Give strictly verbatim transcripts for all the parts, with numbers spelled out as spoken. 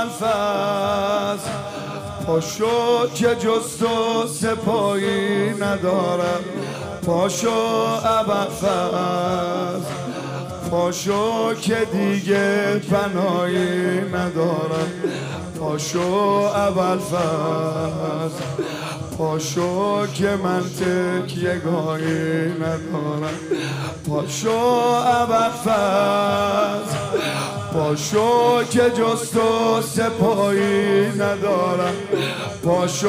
ابوالفضل پاشو که جز تو سپاهی ندارم پاشو ابوالفضل پاشو که دیگه پناهی ندارم پاشو ابوالفضل پاشو که من تکیه گاهی ندارم پاشو ابوالفضل پاشو که جز تو سپاهی ندارم پاشو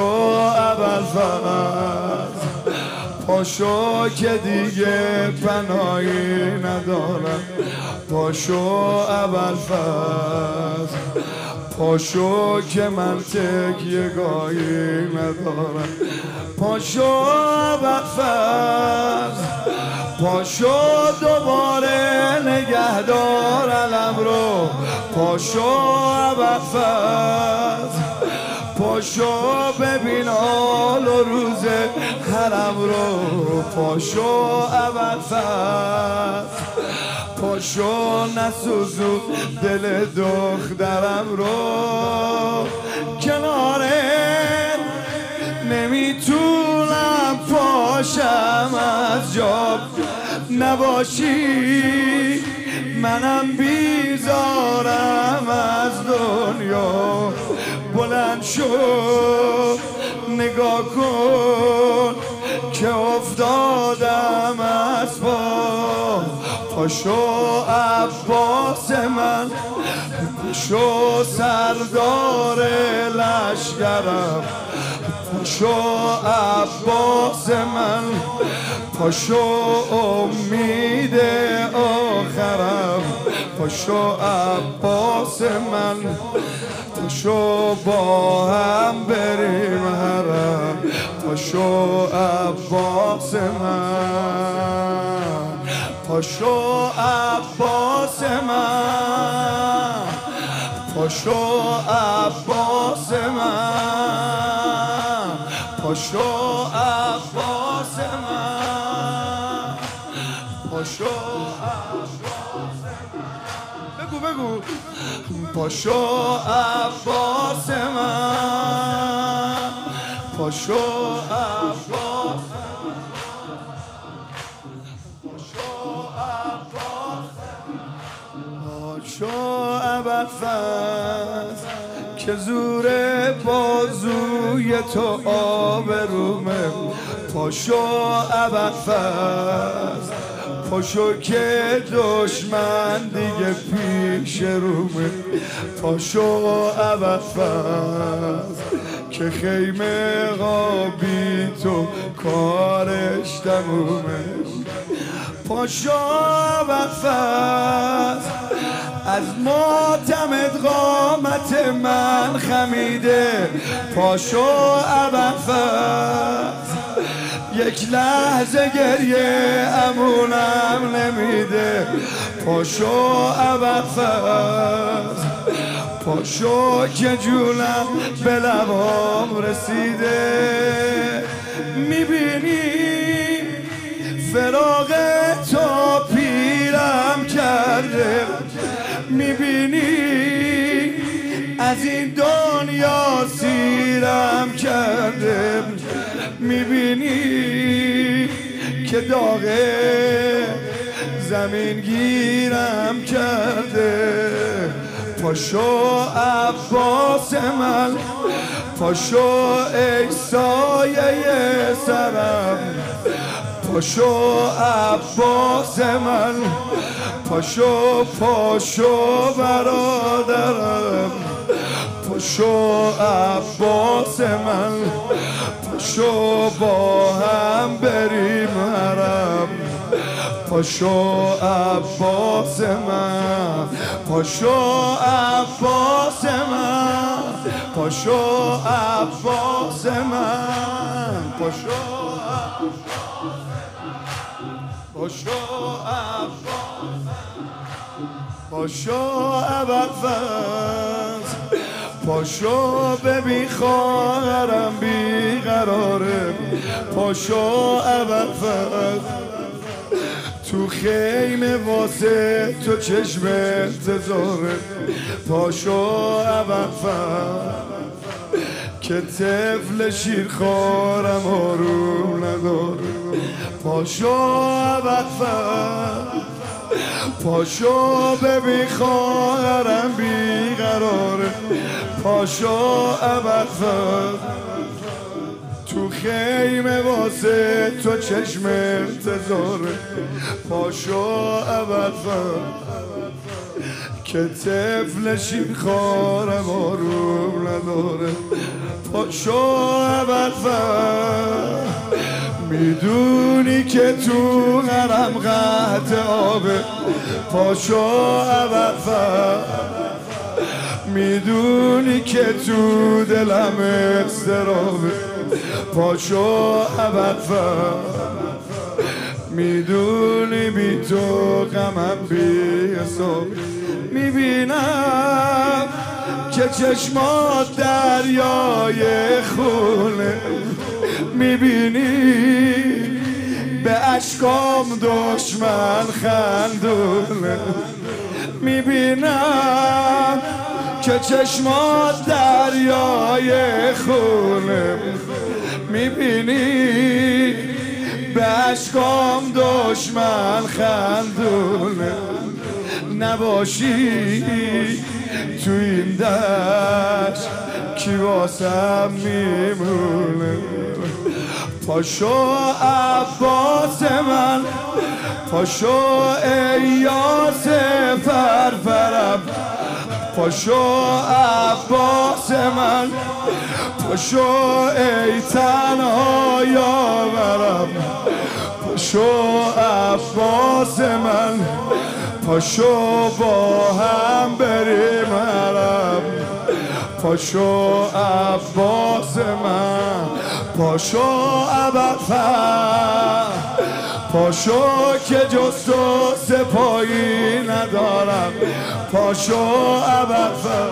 ابوالفضل پاشو که دیگه پناهی ندارم پاشو ابوالفضل پاشو که من تکیه گاهی ندارم پاشو ابوالفضل پاشو دوباره نگهدار علم رو پاشو ابوالفضل پاشو ببین حال و روز حرم رو پاشو ابوالفضل پاشو نسوزون دل دخترم رو کناره نمیتونم پاشم از جا نباشی منم بیزارم از دنیا بلند شو نگاه کن که افتادم از پا پاشو عباس من پاشو سردار لشکرم پاشو عباس من پاشو امید آخرم پاشو عباس من پاشو با هم بریم حرم پاشو عباس من پاشو عباس من پاشو عباس من پاشو عباس من پاشو بگو بگو پاشو عباس من پاشو عباس پاشو ابوالفضل که زور بازوی تو آبرومه پاشو ابوالفضل پاشو که دشمن دیگه پیش رومه پاشو ابوالفضل که خیمه قابی تو کارش تمومه پاشو ابوالفضل از ماتمت قامت من خمیده پاشو ابوالفضل یک لحظه گریه امونم نمیده پاشو ابوالفضل پاشو که جونم به لبام رسیده میبینی فراق تو پیرم کرده میبینی از این دنیا سیرم کرده میبینی که داغ زمین گیرم کرده پاشو عباس من پاشو ای سایه سرم پاشو عباس من پاشو پاشو برادرم پاشو عباس من پاشو با هم بریم حرم پاشو عباس من پاشو عباس من پاشو عباس من پاشو پاشو عباس پاشو ابوالفضل پاشو ببین خواهرم بیقراره پاشو ابوالفضل تو تو خیمه واسه تو چشم انتظاره. پاشو عبفم که طفل شیرخوارم آروم نداره. پاشو عبفم پاشو ببین خواهرم بیقراره. پاشو عبفم تو خیمه واسه تو چشم انتظاره. پاشو عبفم که طفل شیرخوارم آروم نداره. پاشو عبفم میدونی که تو حرم قطع آبه. پاشو عبفم میدونی که تو دلم اضطرابه. پاشو عبفم میدونی بی تو غمم بی حساب. میبینم که چشمات دریای خونه. میبینی به اشکام دشمن خندونه. میبینم که چشمات دریای خونه. میبینی به اشکام دشمن خندونه. نباشی تو این دشت کی واسم میمونه. پاشو عباس من پاشو ای یاس فرفرم. پاشو عباس من پاشو ای تنها یاورم. پاشو عباس من پاشو با هم بریم حرم. پاشو عباس من پاشو عبفم پاشو که جز تو سپاهی ندارم. پاشو عبفم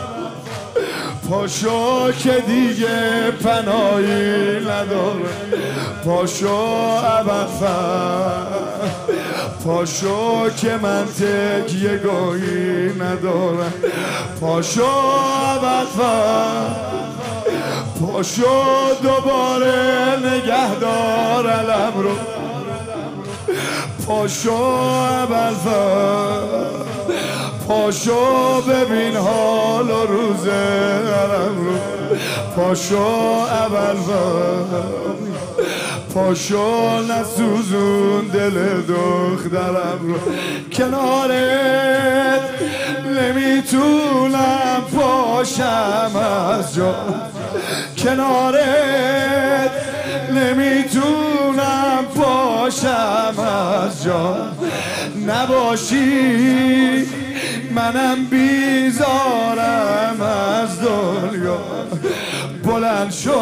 پاشو که دیگه پناهی نداره. پاشو عبفم پاشو که من تکیه گاهی ندارم. پاشو عبفم پاشو دوباره نگهدار علم رو. پاشو عبفم پاشو ببین حال و روز حرم رو. پاشو عبفم پاشو نسوزون دل دخترم رو. کنارت نمیتونم پاشم از جا. کنارت نمیتونم پاشم از جا. نباشی منم بیزارم از دنیا. بلند شو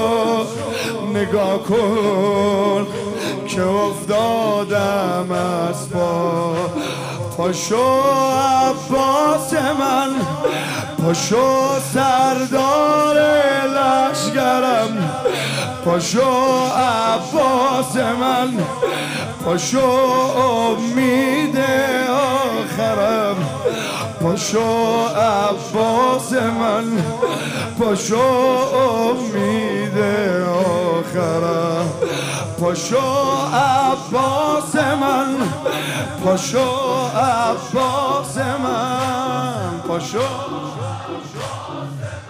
نگاه کن که افتادم از پا. پاشو عباس من پاشو سردار لشگرم. پاشو عباس من پاشو امید آخرم. پاشو عباس من پاشو امید آخرم. پاشو عباس من پاشو عباس من پاشو